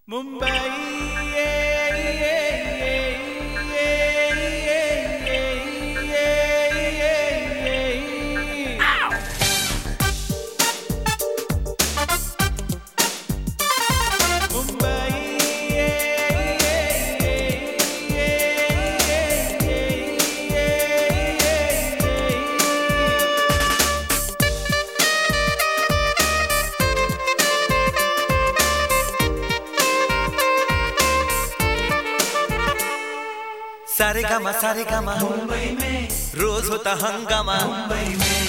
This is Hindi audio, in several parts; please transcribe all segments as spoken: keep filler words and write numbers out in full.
सारे गामा सारे गामा मुंबई में रोज होता हंगामा मुंबई में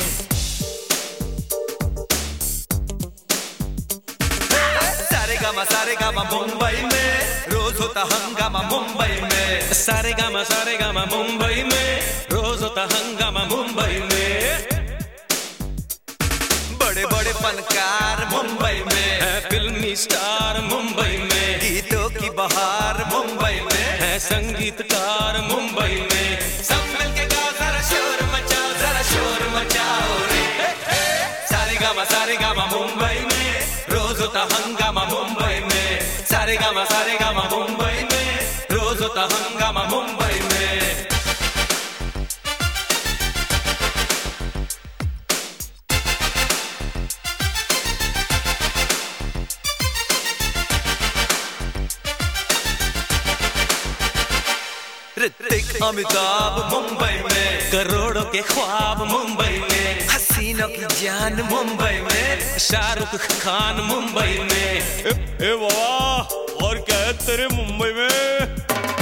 सारे गामा सारे गामा मुंबई में रोज होता हंगामा मुंबई में सारे गामा सारे गामा मुंबई में रोज होता हंगामा मुंबई में बड़े बड़े फनकार मुंबई में है फिल्मी स्टार मुंबई में गीतों की बहार मुंबई में है संगीतकार मुंबई में सब मिलके गाओ जरा शोर मचाओ जरा शोर मचाओ रे सारे गामा सारे गामा मुंबई में रोज होता हंगामा मुंबई में सारे गामा सारे गामा मुंबई में रोज होता हंगामा मुंबई में ऋतिक अमिताभ मुंबई में करोड़ों के ख्वाब मुंबई में हसीनों की जान मुंबई में शाहरुख खान मुंबई में ए, ए बाबा और क्या है तेरे मुंबई में?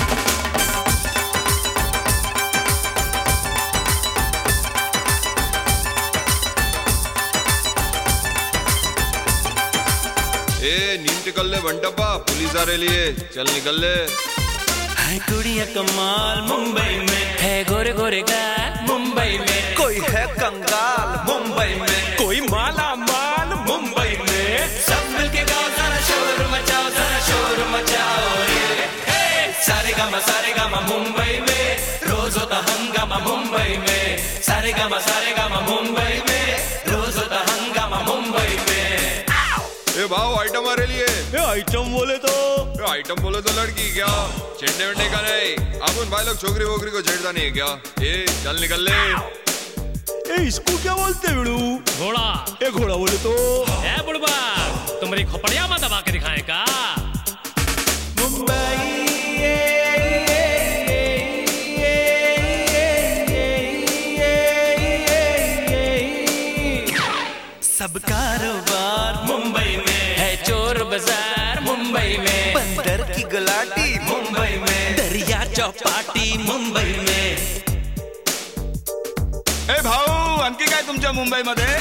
ए नींद निकल ले बंटप्पा पुलिस आ रही है चल निकल ले है कुड़िया कमाल मुंबई में है गोरे गोरे गाल मुंबई में कोई है कंगाल मुंबई में कोई माला माल मुंबई में सब मिलके गाओ जरा शोर मचाओ जरा शोर मचाओ रे सारे गामा सारे गामा मुंबई में रोज होता हंगामा मुंबई में सारे गामा सारे गामा मुंबई में रोज होता हंगामा मुंबई में ए भाव आइटम आ रही है ये आइटम बोले तो ए, आइटम बोले तो लड़की क्या छेड़ने वेड़ने का नहीं अपन भाई लोग छोकरी वोकरी को छेड़ता नहीं है क्या ए चल निकल ले ए इसको क्या बोलते बिड़ू घोड़ा ए घोड़ा बोले तो ए बुढ़बा तुम्हारी खोपड़िया में दबा के दिखाए का मुंबई सब कारोबार मुंबई में है चोर बाजार मुंबई में बंदर की गुलाटी मुंबई में दरिया चौपाटी मुंबई में ए भाऊ आणखी काय तुमच्या मुंबई मध्ये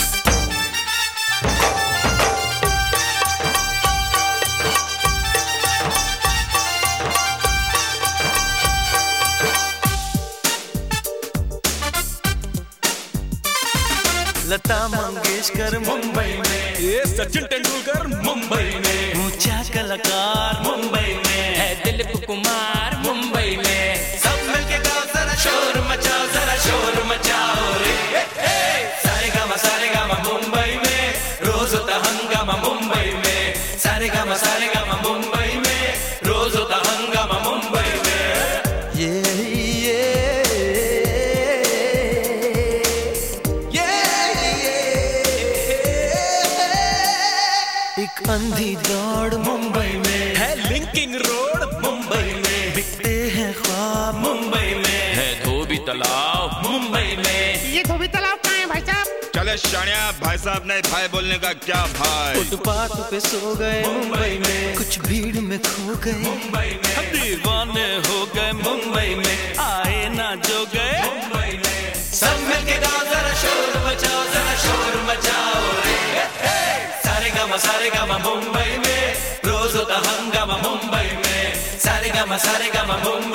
लता मंगेशकर मुंबई में ये सचिन तेंदुलकर मुंबई में ऊंचा कलाकार मुंबई में है दिलीप कुमार मुंबई में सब मिलके गाओ जरा शोर मचाओ जरा शोर मचाओ रे सारे गामा सारे गामा मुंबई में रोज होता हंगामा मुंबई में सारे गामा सारे गामा मुंबई में रोज होता हंगामा मुंबई में ये ये एक अंधी दौड़ मुंबई में है लिंकिंग रोड मुंबई में बिकते हैं ख्वाब मुंबई में है धोबी तालाब मुंबई में ये धोबी तालाब कहाँ है भाई साहब? चले शानिया भाई साहब नहीं भाई बोलने का क्या भाई फुटपाथ पे सो गए मुंबई में कुछ भीड़ में खो गए मुंबई में हम दीवाने हो गए मुंबई में आए ना जो गए मुंबई में सब मिलके गाओ जरा शोर मचाओ जरा शोर मचाओ रे सारे गामा सारे गामा मुंबई में रोज होता हंगामा मुंबई में सारे गामा सारे गामा मुंबई